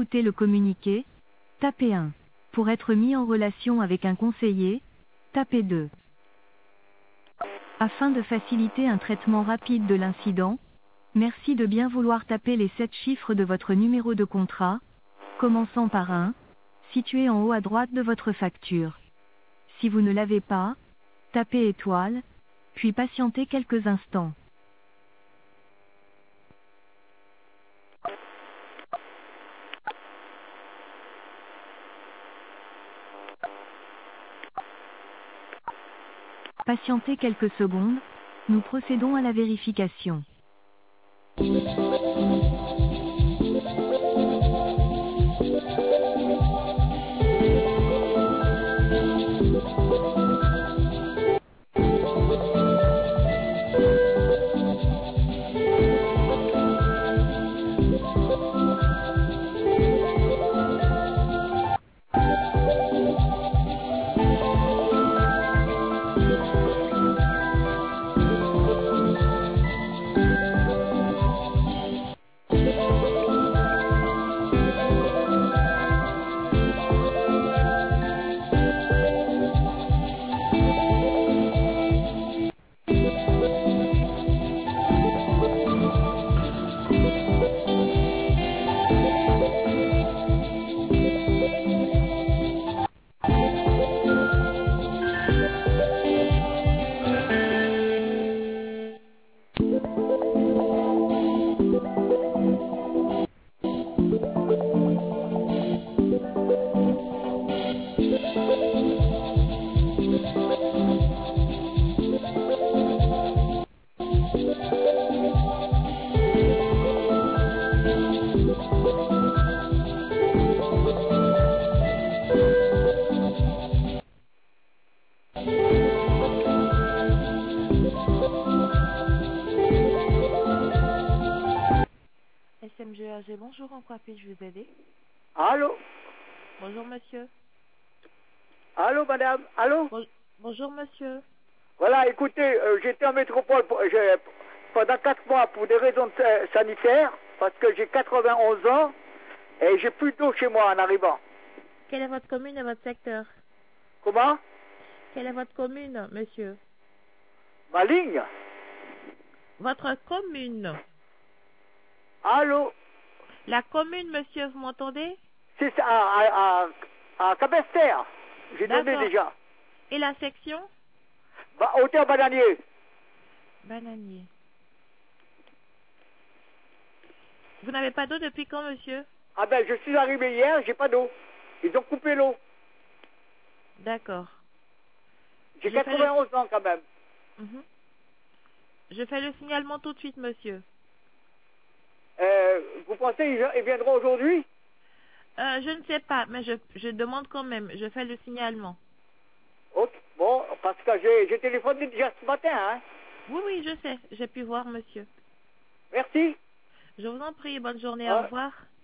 écouter le communiqué, tapez 1. Pour être mis en relation avec un conseiller, tapez 2. Afin de faciliter un traitement rapide de l'incident, merci de bien vouloir taper les 7 chiffres de votre numéro de contrat, commençant par 1, situé en haut à droite de votre facture. Si vous ne l'avez pas, tapez étoile, puis patientez quelques instants. Patientez quelques secondes, nous procédons à la vérification. SMGAG, bonjour, en quoi puis-je vous aider? Allô? Bonjour monsieur. Allô, madame? Allô? Bonjour monsieur. Voilà, écoutez, j'étais en métropole pendant 4 mois pour des raisons sanitaires, parce que j'ai 91 ans et j'ai plus d'eau chez moi en arrivant. Quelle est votre commune et votre secteur? Comment? Quelle est votre commune, monsieur? Ma ligne? Votre commune. Allô? La commune, monsieur, vous m'entendez? C'est ça, à Cabestère. J'ai donné déjà. Et la section? Hauteur Bananier. Bananier. Vous n'avez pas d'eau depuis quand, monsieur? Ah ben, je suis arrivé hier, j'ai pas d'eau. Ils ont coupé l'eau. D'accord. J'ai 91 ans quand même. Je fais le signalement tout de suite, monsieur. Vous pensez qu'ils viendront aujourd'hui? Je ne sais pas, mais je demande quand même. Je fais le signalement. Ok. Bon, parce que j'ai téléphoné déjà ce matin, hein. Oui, je sais. J'ai pu voir, monsieur. Merci. Je vous en prie. Bonne journée. Au revoir.